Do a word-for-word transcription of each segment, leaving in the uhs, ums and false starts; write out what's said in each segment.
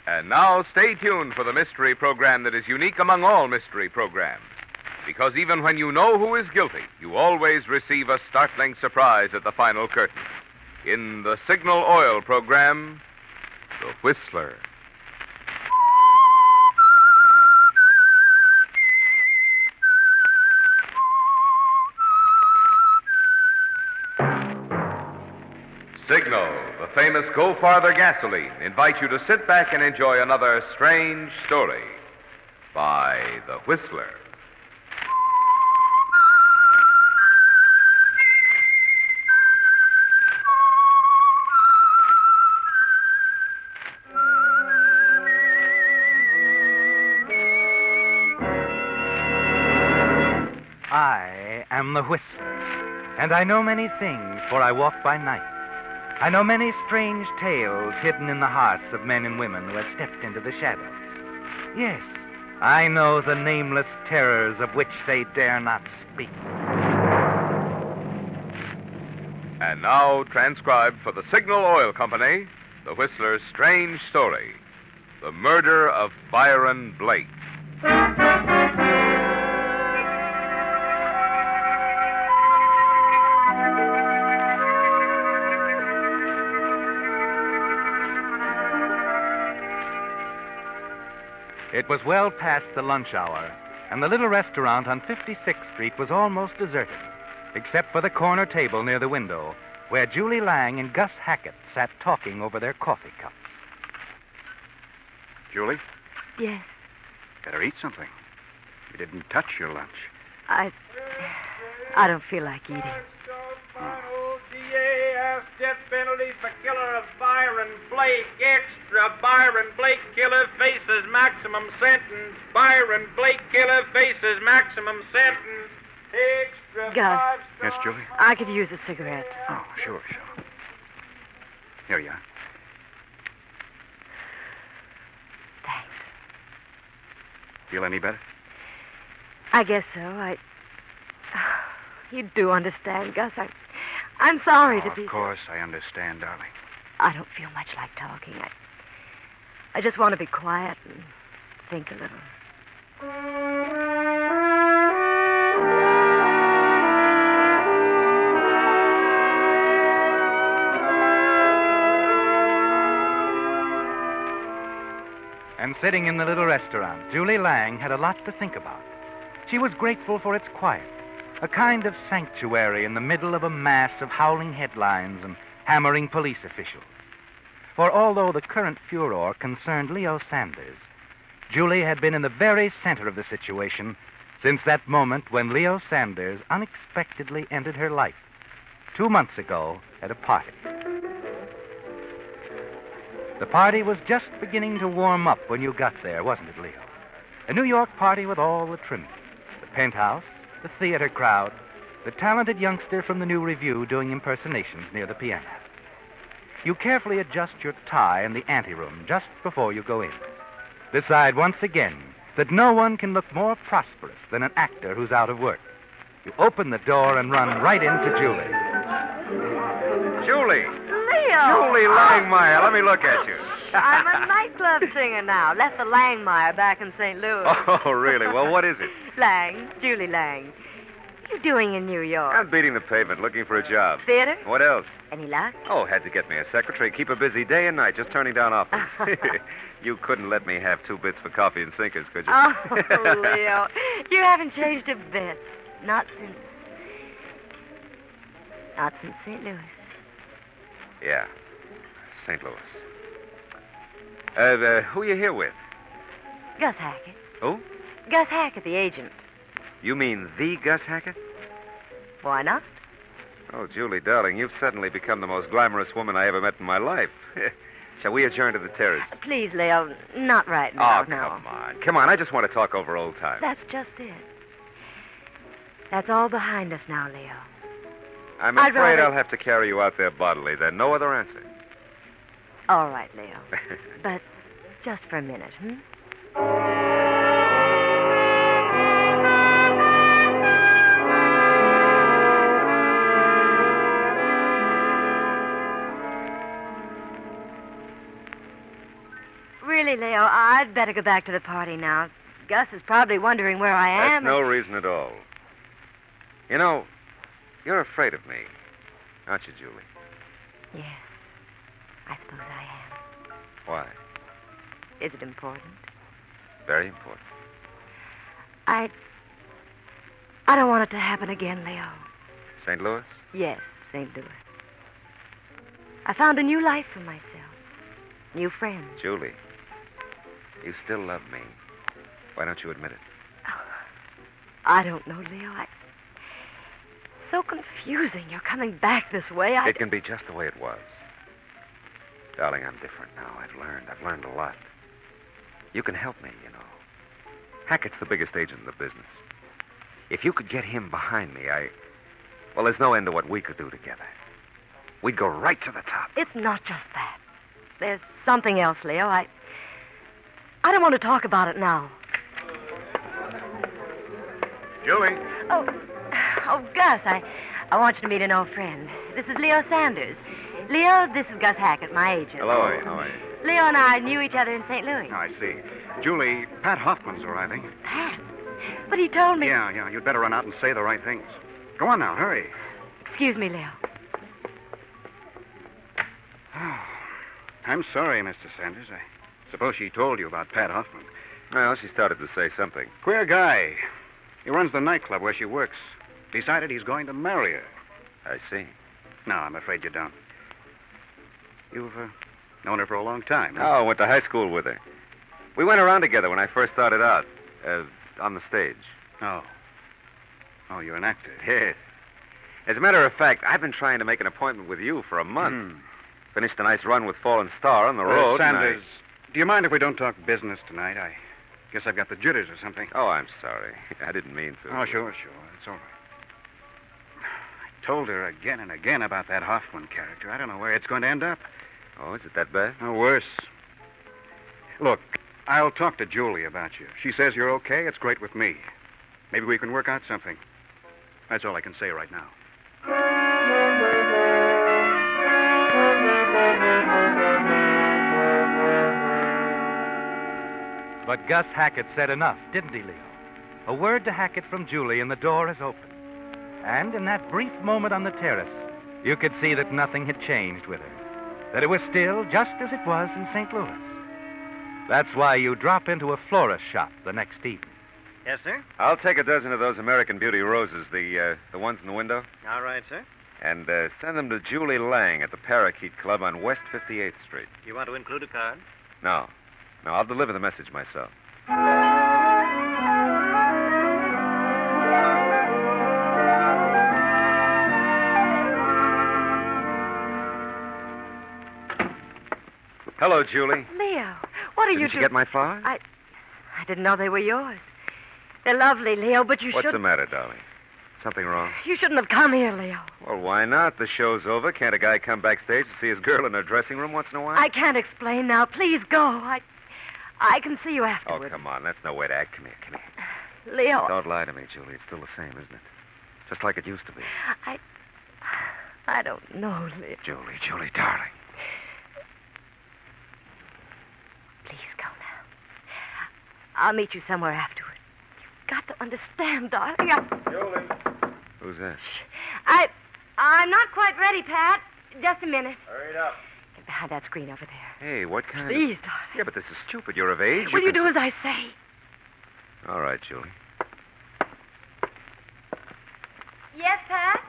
And now stay tuned for the mystery program that is unique among all mystery programs. Because even when you know who is guilty, you always receive a startling surprise at the final curtain. In the Signal Oil program, The Whistler. Signal, the famous Go Farther gasoline, invites you to sit back and enjoy another strange story by The Whistler. I am the Whistler, and I know many things, for I walk by night. I know many strange tales hidden in the hearts of men and women who have stepped into the shadows. Yes, I know the nameless terrors of which they dare not speak. And now, transcribed for the Signal Oil Company, The Whistler's strange story, The Murder of Byron Blake. It was well past the lunch hour, and the little restaurant on fifty-sixth Street was almost deserted, except for the corner table near the window, where Julie Lang and Gus Hackett sat talking over their coffee cups. Julie, Yes, better eat something. You didn't touch your lunch. I... I don't feel like eating. D A S death penalty for killer of Byron Blake. Extra. Byron Blake killer faces maximum sentence. Byron Blake killer faces maximum sentence. Extra. Gus. five Yes, stars. Julie? I could use a cigarette. Oh, sure, sure. Here you are. Thanks. Feel any better? I guess so. I... You do understand, Gus. I... I'm sorry Oh, to of be... course, I understand, darling. I don't feel much like talking. I... I just want to be quiet and think a little. And sitting in the little restaurant, Julie Lang had a lot to think about. She was grateful for its quiet, a kind of sanctuary in the middle of a mass of howling headlines and hammering police officials. For although the current furor concerned Leo Sanders, Julie had been in the very center of the situation since that moment when Leo Sanders unexpectedly entered her life, two months ago at a party. The party was just beginning to warm up when you got there, wasn't it, Leo? A New York party with all the trimmings. The penthouse, the theater crowd, the talented youngster from the New Review doing impersonations near the piano. You carefully adjust your tie in the anteroom just before you go in. Decide once again that no one can look more prosperous than an actor who's out of work. You open the door and run right into Julie. Julie! Leo! Julie Langmeyer, let me look at you. I'm a nightclub singer now. Left the Langmeyer back in Saint Louis. Oh, really? Well, what is it? Lang, Julie Lang. What are you doing in New York? I'm beating the pavement, looking for a job. Theater? What else? Any luck? Oh, had to get me a secretary. Keep her busy day and night, just turning down offers. You couldn't let me have two bits for coffee and sinkers, could you? Oh, Leo, you haven't changed a bit. Not since... Not since Saint Louis. Yeah, Saint Louis. Uh, uh, who are you here with? Gus Hackett. Who? Gus Hackett, the agent. You mean the Gus Hackett? Why not? Oh, Julie, darling, you've suddenly become the most glamorous woman I ever met in my life. Shall we adjourn to the terrace? Please, Leo, not right now, oh, no. come on. Come on, I just want to talk over old times. That's just it. That's all behind us now, Leo. I'm I'd afraid rather- I'll have to carry you out there bodily. There's no other answer. All right, Leo. But just for a minute, hmm? really, Leo, I'd better go back to the party now. Gus is probably wondering where I That's am. no reason at all. You know, you're afraid of me, aren't you, Julie? Yes, I suppose I am. Why? Is it important? Very important. I... I don't want it to happen again, Leo. Saint Louis? Yes, Saint Louis. I found a new life for myself. New friends. Julie, you still love me. Why don't you admit it? I don't know, Leo. I... So confusing. You're coming back this way. I... It can be just the way it was. Darling, I'm different now. I've learned. I've learned a lot. You can help me, you know. Hackett's the biggest agent in the business. If you could get him behind me, I... Well, there's no end to what we could do together. We'd go right to the top. It's not just that. There's something else, Leo. I... I don't want to talk about it now. Julie. Oh, oh, Gus, I, I want you to meet an old friend. This is Leo Sanders. Leo, this is Gus Hackett, my agent. Hello, how are you? How are you? Leo and I knew each other in Saint Louis. Oh, I see. Julie, Pat Hoffman's arriving. Pat? But he told me... Yeah, yeah, you'd better run out and say the right things. Go on now, hurry. Excuse me, Leo. I'm sorry, Mister Sanders. I suppose she told you about Pat Hoffman. Well, she started to say something. Queer guy. He runs the nightclub where she works. Decided he's going to marry her. I see. No, I'm afraid you don't. You've uh, known her for a long time. huh? Oh, I went to high school with her. We went around together when I first started out, uh, on the stage. Oh. Oh, you're an actor. Yes. As a matter of fact, I've been trying to make an appointment with you for a month. Hmm. Finished a nice run with Fallen Star on the Uh, road. and I- Sanders, do you mind if we don't talk business tonight? I guess I've got the jitters or something. Oh, I'm sorry. I didn't mean to. Oh, sure, sure. It's all right. I told her again and again about that Hoffman character. I don't know where it's going to end up. Oh, is it that bad? No, worse. Look, I'll talk to Julie about you. She says you're okay. It's great with me. Maybe we can work out something. That's all I can say right now. But Gus Hackett said enough, didn't he, Leo? A word to Hackett from Julie, and the door is open. And in that brief moment on the terrace, you could see that nothing had changed with her. That it was still just as it was in Saint Louis. That's why you drop into a florist shop the next evening. Yes, sir? I'll take a dozen of those American Beauty roses, the uh, the ones in the window, All right, sir. and uh, send them to Julie Lang at the Parakeet Club on West fifty-eighth Street. You want to include a card? No. No, I'll deliver the message myself. Hello, Julie. Leo, what are Didn't you you doing? get my flowers? I... I didn't know they were yours. They're lovely, Leo, but you What's should... the matter, darling? Something wrong? You shouldn't have come here, Leo. Well, why not? The show's over. Can't a guy come backstage to see his girl in her dressing room once in a while? I can't explain now. Please go. I... I can see you Oh, afterwards. come on. That's no way to act. Come here, come here. Leo, Don't lie to me, Julie. It's still the same, isn't it? Just like it used to be. I... I don't know, Leo. Julie, Julie, darling. Please go now. I'll meet you somewhere afterward. You've got to understand, darling. I... Julie. Who's that? I... I'm not quite ready, Pat. Just a minute. Hurry it up. Get behind that screen over there. Hey, what kind Please, of... darling. Yeah, but this is stupid. You're of age. Will you can do s- as I say? All right, Julie. Yes, Pat?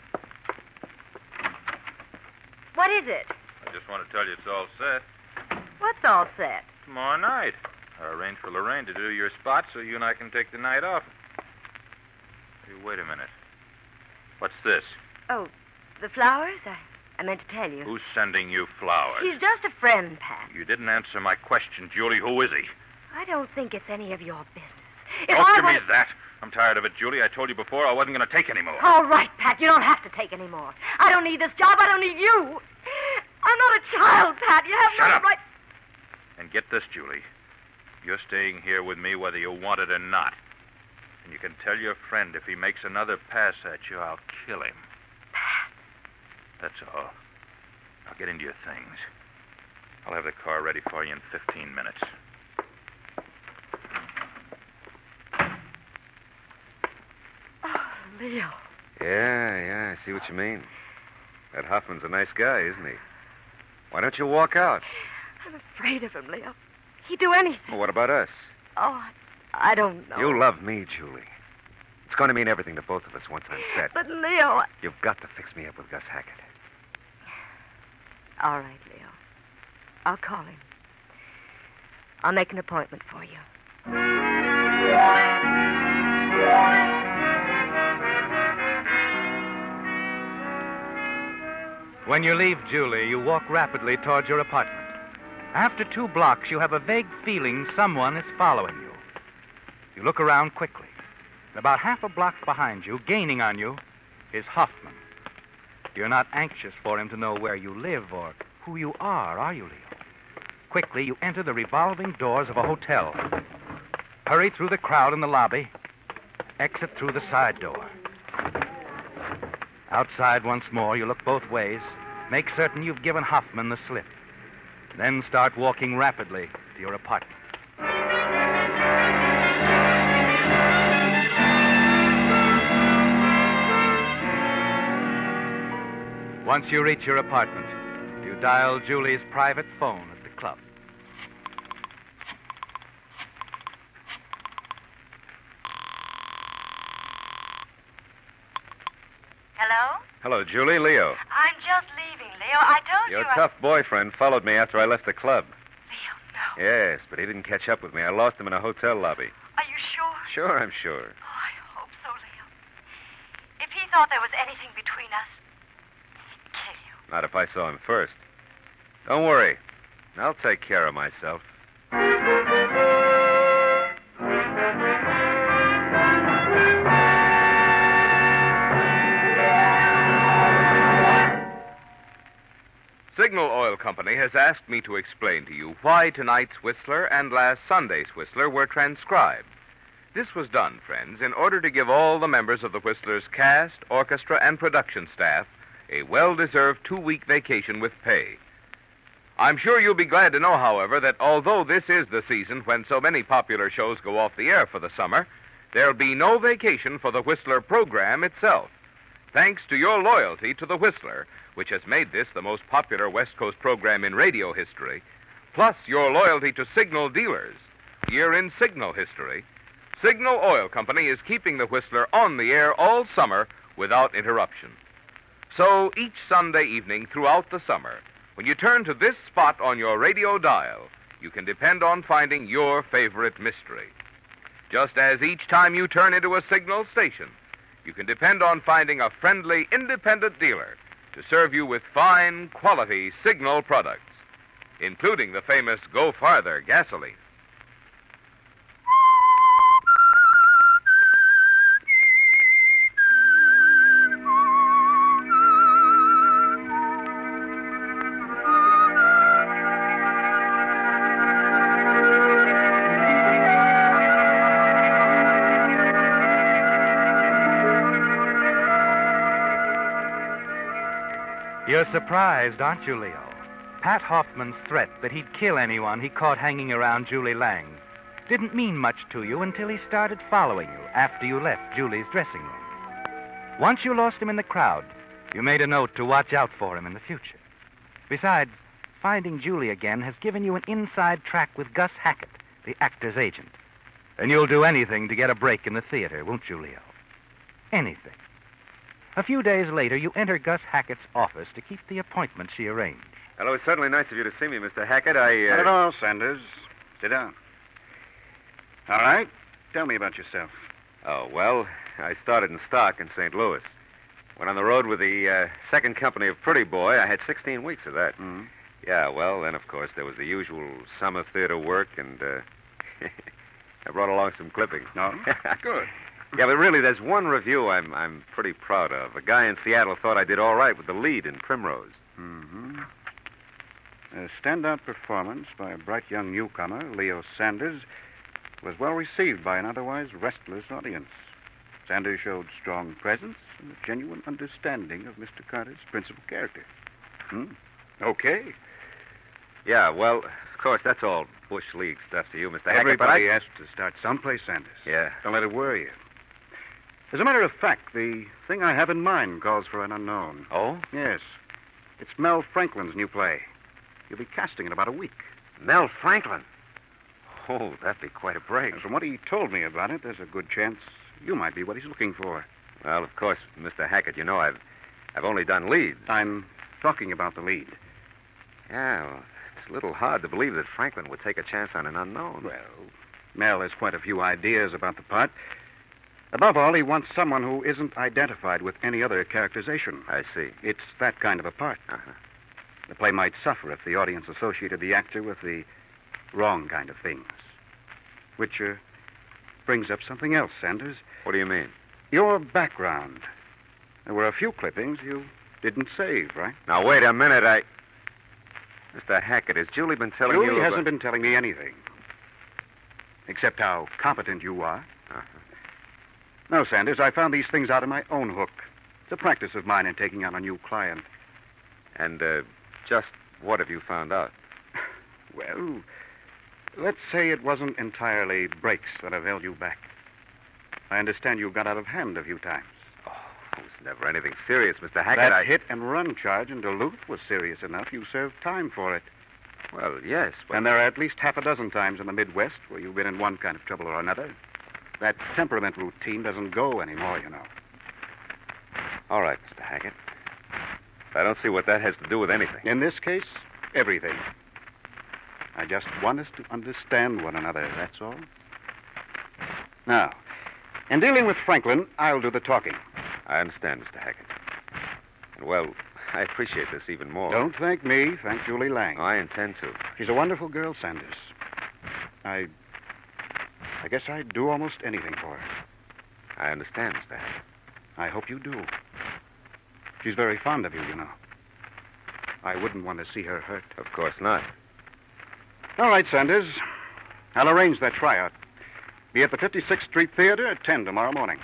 What is it? I just want to tell you it's all set. What's all set? Tomorrow night. I arranged for Lorraine to do your spot so you and I can take the night off. Hey, wait a minute. What's this? Oh, the flowers? I, I meant to tell you. Who's sending you flowers? He's just a friend, Pat. You didn't answer my question, Julie. Who is he? I don't think it's any of your business. If Don't I give me wanted- that. I'm tired of it, Julie. I told you before I wasn't going to take any more. All right, Pat. You don't have to take any more. I don't need this job. I don't need you. I'm not a child, Pat. You have Shut no up. right. And get this, Julie. You're staying here with me whether you want it or not. And you can tell your friend if he makes another pass at you, I'll kill him. Pat. That's all. Now get into your things. I'll have the car ready for you in fifteen minutes. Oh, Leo. Yeah, yeah, I see what you mean. That Hoffman's a nice guy, isn't he? Why don't you walk out? I'm afraid of him, Leo. He'd do anything. Well, what about us? Oh, I, I don't know. You love me, Julie. It's going to mean everything to both of us once I'm set. But, Leo... I... You've got to fix me up with Gus Hackett. All right, Leo. I'll call him. I'll make an appointment for you. When you leave Julie, you walk rapidly towards your apartment. After two blocks, you have a vague feeling someone is following you. You look around quickly. About half a block behind you, gaining on you, is Hoffman. You're not anxious for him to know where you live or who you are, are you, Leo? Quickly, you enter the revolving doors of a hotel. Hurry through the crowd in the lobby. Exit through the side door. Outside once more, you look both ways. Make certain you've given Hoffman the slip. Then start walking rapidly to your apartment. Once you reach your apartment, you dial Julie's private phone at the club. Hello? Hello, Julie. Leo. I'm just leaving, Leo. I told Your you... I- tough boyfriend followed me after I left the club. Leo, no. Yes, but he didn't catch up with me. I lost him in a hotel lobby. Are you sure? Sure, I'm sure. Oh, I hope so, Leo. If he thought there was anything between us, he'd kill you. Not if I saw him first. Don't worry. I'll take care of myself. Signal Oil Company has asked me to explain to you why tonight's Whistler and last Sunday's Whistler were transcribed. This was done, friends, in order to give all the members of the Whistler's cast, orchestra, and production staff a well-deserved two-week vacation with pay. I'm sure you'll be glad to know, however, that although this is the season when so many popular shows go off the air for the summer, there'll be no vacation for the Whistler program itself. Thanks to your loyalty to the Whistler, which has made this the most popular West Coast program in radio history, plus your loyalty to Signal dealers, year in Signal history, Signal Oil Company is keeping the Whistler on the air all summer without interruption. So each Sunday evening throughout the summer, when you turn to this spot on your radio dial, you can depend on finding your favorite mystery. Just as each time you turn into a Signal station, you can depend on finding a friendly, independent dealer to serve you with fine, quality Signal products, including the famous Go Farther gasoline. You're surprised, aren't you, Leo? Pat Hoffman's threat that he'd kill anyone he caught hanging around Julie Lang didn't mean much to you until he started following you after you left Julie's dressing room. Once you lost him in the crowd, you made a note to watch out for him in the future. Besides, finding Julie again has given you an inside track with Gus Hackett, the actor's agent. And you'll do anything to get a break in the theater, won't you, Leo? Anything. A few days later, you enter Gus Hackett's office to keep the appointment she arranged. Hello, it's certainly nice of you to see me, Mister Hackett. I, uh... Not at all, Sanders. Sit down. All right. Tell me about yourself. Oh, well, I started in stock in Saint Louis. Went on the road with the uh, second company of Pretty Boy. I had sixteen weeks of that. Mm-hmm. Yeah, well, then, of course, there was the usual summer theater work, and uh, I brought along some clippings. No? Good. Yeah, but really, there's one review I'm I'm pretty proud of. A guy in Seattle thought I did all right with the lead in Primrose. Mm-hmm. A standout performance by a bright young newcomer, Leo Sanders, was well received by an otherwise restless audience. Sanders showed strong presence and a genuine understanding of Mister Carter's principal character. Hmm. Okay. Yeah, well, of course, that's all Bush League stuff to you, Mister Hackett, but I... Everybody has to start someplace, Sanders. Yeah. Don't let it worry you. As a matter of fact, the thing I have in mind calls for an unknown. Oh? Yes. It's Mel Franklin's new play. He'll be casting in about a week. Mel Franklin? Oh, that'd be quite a break. And from what he told me about it, there's a good chance you might be what he's looking for. Well, of course, Mister Hackett, you know I've I've only done leads. I'm talking about the lead. Yeah, well, it's a little hard to believe that Franklin would take a chance on an unknown. Well, Mel has quite a few ideas about the part. Above all, he wants someone who isn't identified with any other characterization. I see. It's that kind of a part. Uh-huh. The play might suffer if the audience associated the actor with the wrong kind of things. Which uh, brings up something else, Sanders. What do you mean? Your background. There were a few clippings you didn't save, right? Now, wait a minute, I... Mister Hackett, has Julie been telling Julie you... hasn't about... been telling me anything. Except how competent you are. Uh-huh. No, Sanders, I found these things out of my own hook. It's a practice of mine in taking on a new client. And, uh, just what have you found out? Well, let's say it wasn't entirely breaks that have held you back. I understand you got out of hand a few times. Oh, it was never anything serious, Mister Hackett. That I... hit and run charge in Duluth was serious enough. You served time for it. Well, yes, but... And there are at least half a dozen times in the Midwest where you've been in one kind of trouble or another. That temperament routine doesn't go anymore, you know. All right, Mister Hackett. I don't see what that has to do with anything. In this case, everything. I just want us to understand one another, that's all. Now, in dealing with Franklin, I'll do the talking. I understand, Mister Hackett. And, well, I appreciate this even more. Don't thank me. Thank Julie Lang. Oh, I intend to. She's a wonderful girl, Sanders. I... I guess I'd do almost anything for her. I understand, Mister Hackett. I hope you do. She's very fond of you, you know. I wouldn't want to see her hurt. Of course not. All right, Sanders. I'll arrange that tryout. Be at the fifty-sixth Street Theater at ten tomorrow morning.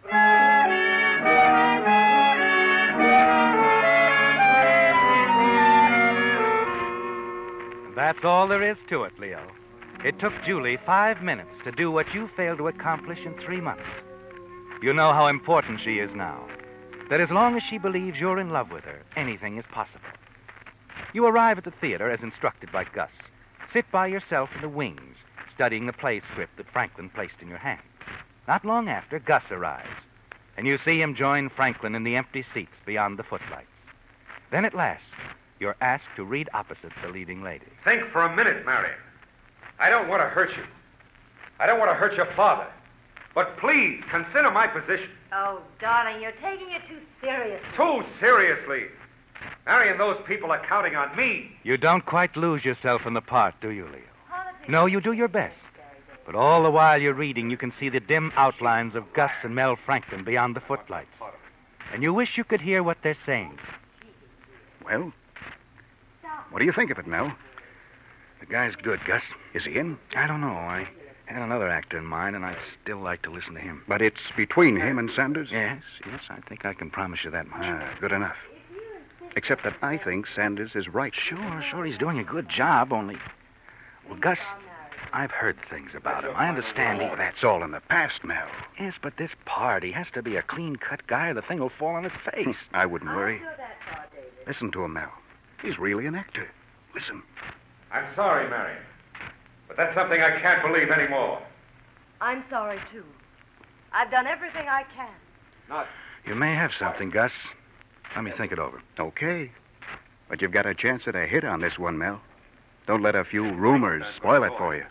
That's all there is to it, Leo. It took Julie five minutes to do what you failed to accomplish in three months. You know how important she is now. That as long as she believes you're in love with her, anything is possible. You arrive at the theater as instructed by Gus. Sit by yourself in the wings, studying the play script that Franklin placed in your hand. Not long after, Gus arrives, and you see him join Franklin in the empty seats beyond the footlights. Then at last, you're asked to read opposite the leading lady. Think for a minute, Marion. I don't want to hurt you. I don't want to hurt your father. But please, consider my position. Oh, darling, you're taking it too seriously. Too seriously. Marion, those people are counting on me. You don't quite lose yourself in the part, do you, Leo? No, you do your best. But all the while you're reading, you can see the dim outlines of Gus and Mel Franklin beyond the footlights. And you wish you could hear what they're saying. Well, what do you think of it, Mel? The guy's good, Gus. Is he in? I don't know. I had another actor in mind, and I'd still like to listen to him. But it's between him and Sanders? Yes, yes, I think I can promise you that much. Ah, good enough. Except that I think Sanders is right. Sure, sure, he's doing a good job, only... Well, Gus, I've heard things about him. I understand he... Oh, that's all in the past, Mel. Yes, but this part, he has to be a clean-cut guy or the thing will fall on his face. I wouldn't worry. Listen to him, Mel. He's really an actor. Listen. I'm sorry, Marion. But that's something I can't believe anymore. I'm sorry, too. I've done everything I can. Not... You may have something, Gus. Let me think it over. Okay. But you've got a chance at a hit on this one, Mel. Don't let a few rumors spoil it for you.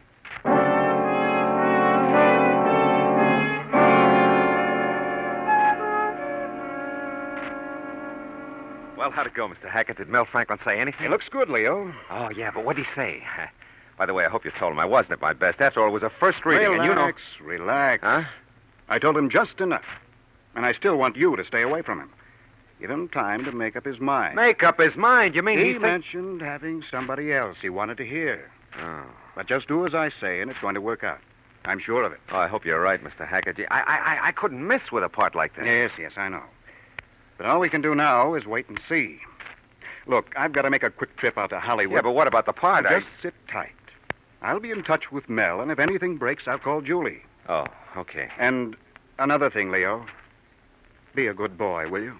Well, how'd it go, Mister Hackett? Did Mel Franklin say anything? It looks good, Leo. Oh, yeah, but what'd he say? By the way, I hope you told him I wasn't at my best. After all, it was a first reading, relax, and you know... Relax, Huh? I told him just enough. And I still want you to stay away from him. Give him time to make up his mind. Make up his mind? You mean he he's... think- mentioned having somebody else he wanted to hear. Oh. But just do as I say, and it's going to work out. I'm sure of it. Oh, I hope you're right, Mister Hackett. I, I, I couldn't miss with a part like that. Yes, yes, I know. But all we can do now is wait and see. Look, I've got to make a quick trip out to Hollywood. Yeah, but what about the part? Just I... sit tight. I'll be in touch with Mel, and if anything breaks, I'll call Julie. Oh, okay. And another thing, Leo. Be a good boy, will you?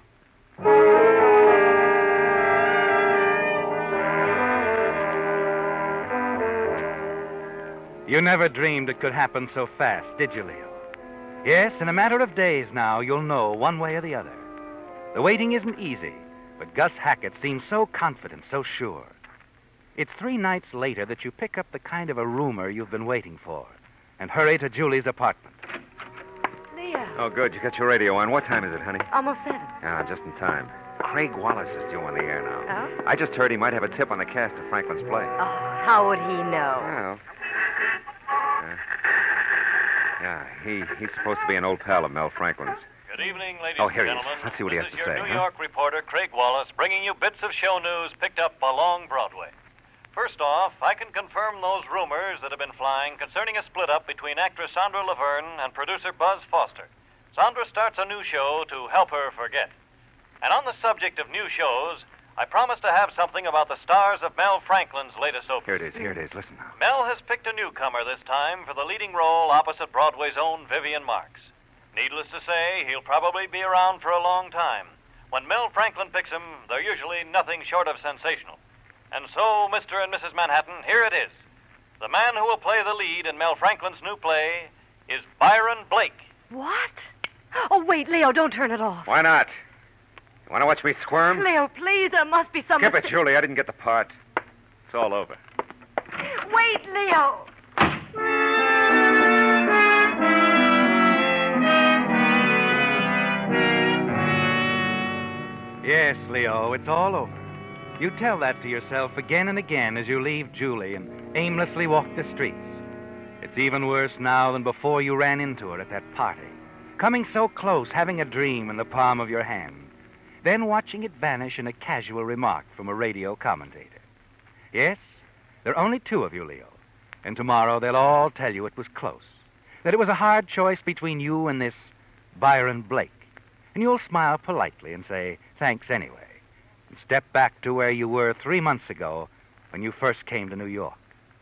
You never dreamed it could happen so fast, did you, Leo? Yes, in a matter of days now, you'll know one way or the other. The waiting isn't easy, but Gus Hackett seems so confident, so sure. It's three nights later that you pick up the kind of a rumor you've been waiting for and hurry to Julie's apartment. Leo. Oh, good. You got your radio on. What time is it, honey? Almost seven. Ah, just in time. Craig Wallace is due on the air now. Oh? I just heard he might have a tip on the cast of Franklin's play. Oh, how would he know? Well, uh, yeah, he he's supposed to be an old pal of Mel Franklin's. Good evening, ladies Oh, and here he is. gentlemen. Let's see what he this has is to your say, New huh? York reporter, Craig Wallace, bringing you bits of show news picked up along Broadway. First off, I can confirm those rumors that have been flying concerning a split-up between actress Sandra Laverne and producer Buzz Foster. Sandra starts a new show to help her forget. And on the subject of new shows, I promised to have something about the stars of Mel Franklin's latest opening. Here it is. Here it is. Listen now. Mel has picked a newcomer this time for the leading role opposite Broadway's own Vivian Marks. Needless to say, he'll probably be around for a long time. When Mel Franklin picks him, they're usually nothing short of sensational. And so, Mister and Missus Manhattan, here it is. The man who will play the lead in Mel Franklin's new play is Byron Blake. What? Oh, wait, Leo, don't turn it off. Why not? You want to watch me squirm? Leo, please, there must be some... Skip it, Julie. I didn't get the part. It's all over. Wait, Leo. Yes, Leo, it's all over. You tell that to yourself again and again as you leave Julie and aimlessly walk the streets. It's even worse now than before you ran into her at that party. Coming so close, having a dream in the palm of your hand. Then watching it vanish in a casual remark from a radio commentator. Yes, there are only two of you, Leo. And tomorrow they'll all tell you it was close. That it was a hard choice between you and this Byron Blake. And you'll smile politely and say, thanks anyway. And step back to where you were three months ago when you first came to New York.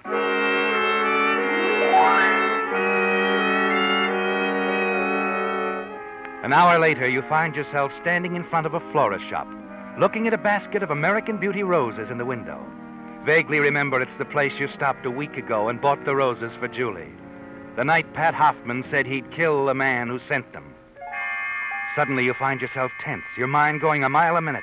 An hour later, you find yourself standing in front of a florist shop, looking at a basket of American Beauty roses in the window. Vaguely remember it's the place you stopped a week ago and bought the roses for Julie. The night Pat Hoffman said he'd kill the man who sent them. Suddenly, you find yourself tense, your mind going a mile a minute.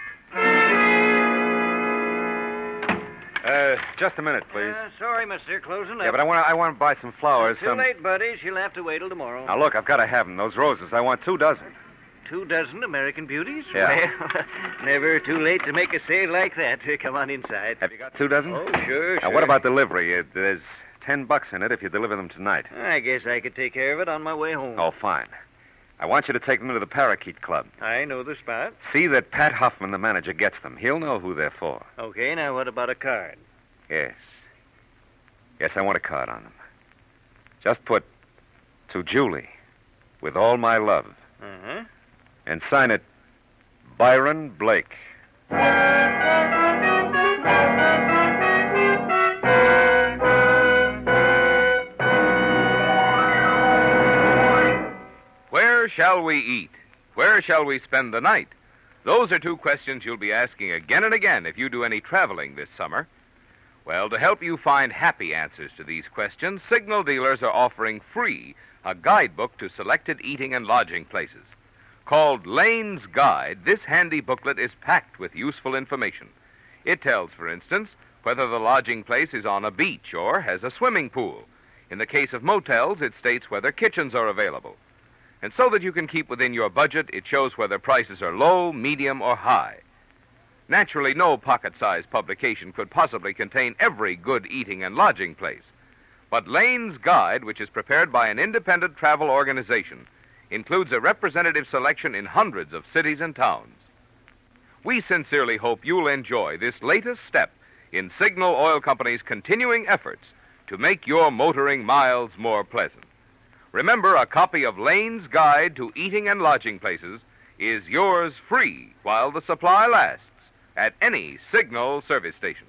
Uh, just a minute, please. Uh, sorry, mister. Closing up. Yeah, but I want to I want to buy some flowers. Too some... late, buddy. She'll have to wait till tomorrow. Now, look, I've got to have them. Those roses. I want two dozen. Two dozen American Beauties? Yeah. Well, never too late to make a sale like that. Come on inside. Have you got two dozen? Oh, sure, Now, sure. what about delivery? Uh, there's ten bucks in it if you deliver them tonight. I guess I could take care of it on my way home. Oh, fine. I want you to take them to the Parakeet Club. I know the spot. See that Pat Hoffman, the manager, gets them. He'll know who they're for. Okay, now what about a card? Yes. Yes, I want a card on them. Just put, to Julie, with all my love. Uh-huh. And sign it, Byron Blake. Where shall we eat? Where shall we spend the night? Those are two questions you'll be asking again and again if you do any traveling this summer. Well, to help you find happy answers to these questions, Signal dealers are offering free a guidebook to selected eating and lodging places. Called Lane's Guide, this handy booklet is packed with useful information. It tells, for instance, whether the lodging place is on a beach or has a swimming pool. In the case of motels, it states whether kitchens are available. And so that you can keep within your budget, it shows whether prices are low, medium, or high. Naturally, no pocket-sized publication could possibly contain every good eating and lodging place. But Lane's Guide, which is prepared by an independent travel organization, includes a representative selection in hundreds of cities and towns. We sincerely hope you'll enjoy this latest step in Signal Oil Company's continuing efforts to make your motoring miles more pleasant. Remember, a copy of Lane's Guide to Eating and Lodging Places is yours free while the supply lasts. at any Signal service station.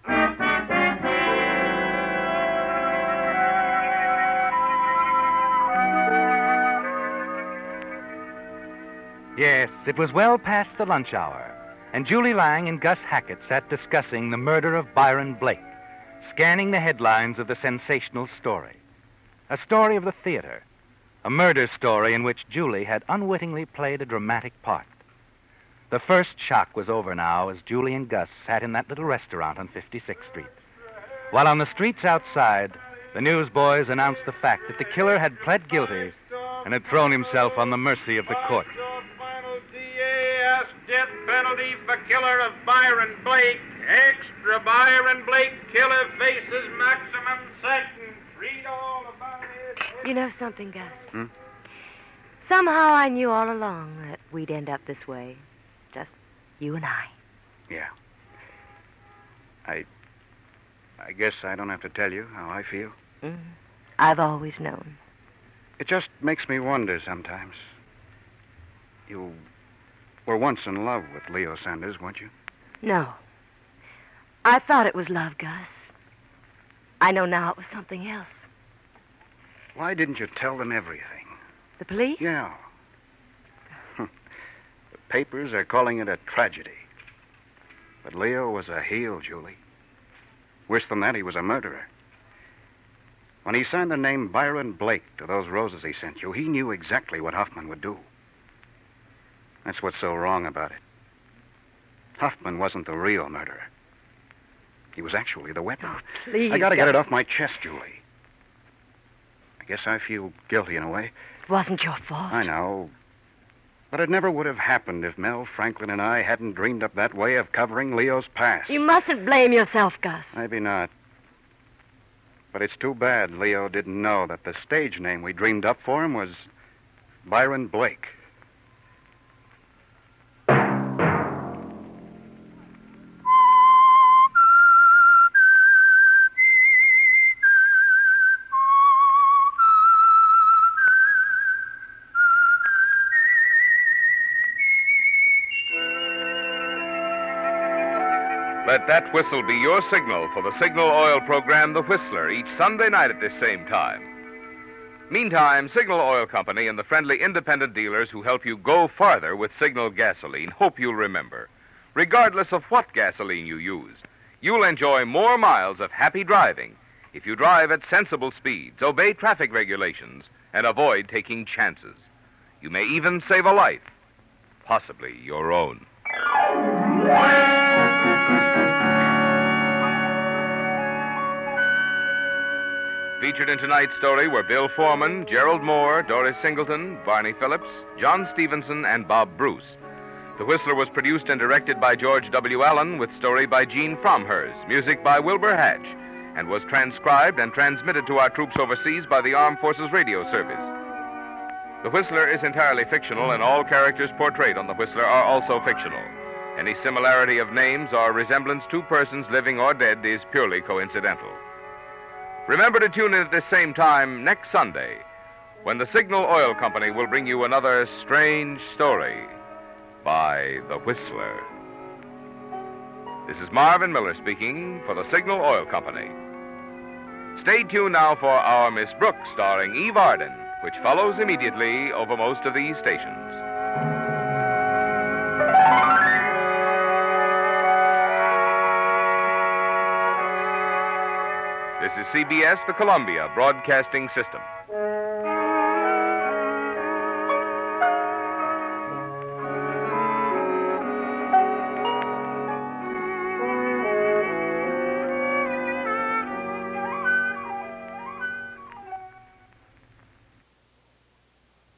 Yes, it was well past the lunch hour, and Julie Lang and Gus Hackett sat discussing the murder of Byron Blake, scanning the headlines of the sensational story. A story of the theater, a murder story in which Julie had unwittingly played a dramatic part. The first shock was over now as Julie and Gus sat in that little restaurant on fifty-sixth Street. While on the streets outside, the newsboys announced the fact that the killer had pled guilty and had thrown himself on the mercy of the court. Death penalty for killer of Byron Blake. Extra Byron Blake killer faces maximum sentence. Read all about it. You know something, Gus? Hmm? Somehow I knew all along that we'd end up this way. Just you and I. Yeah. I... I guess I don't have to tell you how I feel. Mm. I've always known. It just makes me wonder sometimes. You were once in love with Leo Sanders, weren't you? No. I thought it was love, Gus. I know now it was something else. Why didn't you tell them everything? The police? Yeah. The papers are calling it a tragedy. But Leo was a heel, Julie. Worse than that, he was a murderer. When he signed the name Byron Blake to those roses he sent you, he knew exactly what Hoffman would do. That's what's so wrong about it. Hoffman wasn't the real murderer. He was actually the weapon. Oh, please. I gotta get it off my chest, Julie. I guess I feel guilty in a way. It wasn't your fault. I know. But it never would have happened if Mel Franklin and I hadn't dreamed up that way of covering Leo's past. You mustn't blame yourself, Gus. Maybe not. But it's too bad Leo didn't know that the stage name we dreamed up for him was Byron Blake. Let that whistle be your signal for the Signal Oil program, The Whistler, each Sunday night at this same time. Meantime, Signal Oil Company and the friendly independent dealers who help you go farther with Signal gasoline hope you'll remember, regardless of what gasoline you use, you'll enjoy more miles of happy driving if you drive at sensible speeds, obey traffic regulations, and avoid taking chances. You may even save a life, possibly your own. Featured in tonight's story were Bill Foreman, Gerald Moore, Doris Singleton, Barney Phillips, John Stevenson, and Bob Bruce. The Whistler was produced and directed by George W. Allen, with story by Gene Fromhurst, music by Wilbur Hatch, and was transcribed and transmitted to our troops overseas by the Armed Forces Radio Service. The Whistler is entirely fictional, and all characters portrayed on The Whistler are also fictional. Any similarity of names or resemblance to persons living or dead is purely coincidental. Remember to tune in at this same time next Sunday, when the Signal Oil Company will bring you another strange story by The Whistler. This is Marvin Miller speaking for the Signal Oil Company. Stay tuned now for our Miss Brooks, starring Eve Arden, which follows immediately over most of these stations. This is C B S, the Columbia Broadcasting System.